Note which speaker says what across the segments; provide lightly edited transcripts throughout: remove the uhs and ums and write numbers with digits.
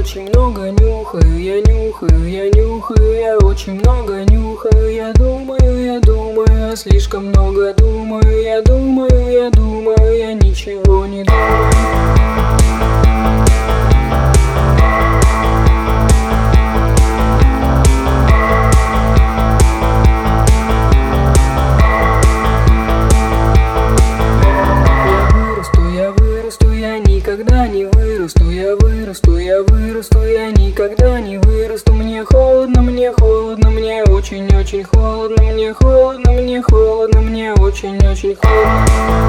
Speaker 1: очень много нюхаю, я нюхаю, я нюхаю, я очень много нюхаю, я думаю, слишком много думаю, я думаю, я ничего не думаю. Никогда не вырасту, я вырасту, я вырасту, я никогда не вырасту. Мне холодно, мне холодно, мне очень-очень холодно, мне холодно, мне холодно, мне очень-очень холодно.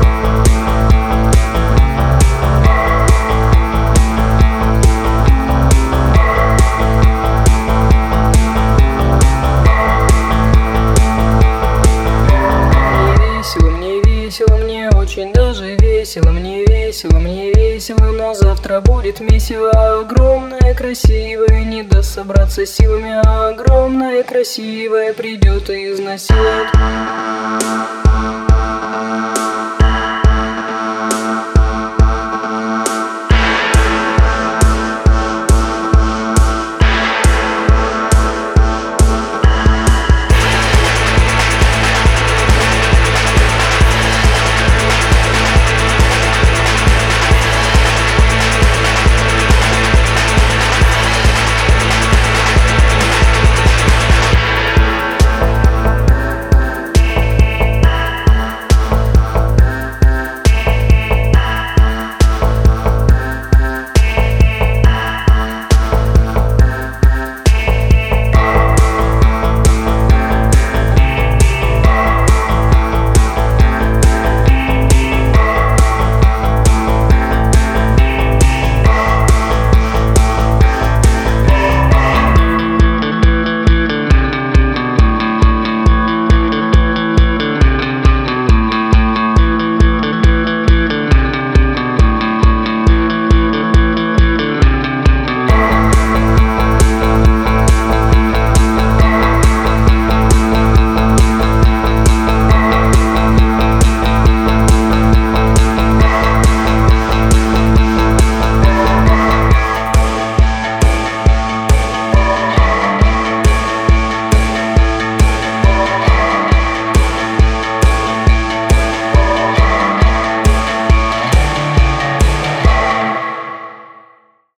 Speaker 1: Мне очень даже весело, мне весело, но завтра будет месиво. Огромное, красивое, не даст собраться силами, огромное, красивое придет и изнасилует.